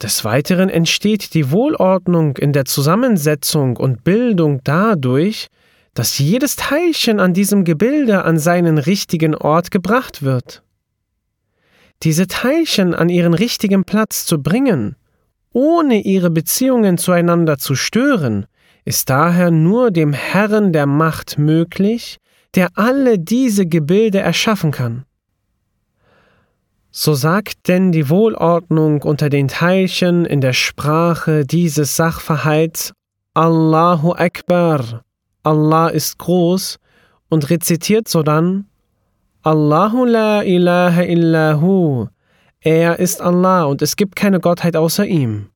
Des Weiteren entsteht die Wohlordnung in der Zusammensetzung und Bildung dadurch, dass jedes Teilchen an diesem Gebilde an seinen richtigen Ort gebracht wird. Diese Teilchen an ihren richtigen Platz zu bringen, ohne ihre Beziehungen zueinander zu stören, ist daher nur dem Herrn der Macht möglich, der alle diese Gebilde erschaffen kann. So sagt denn die Wohlordnung unter den Teilchen in der Sprache dieses Sachverhalts Allahu Akbar, Allah ist groß, und rezitiert sodann Allahu la ilaha illahu, er ist Allah und es gibt keine Gottheit außer ihm.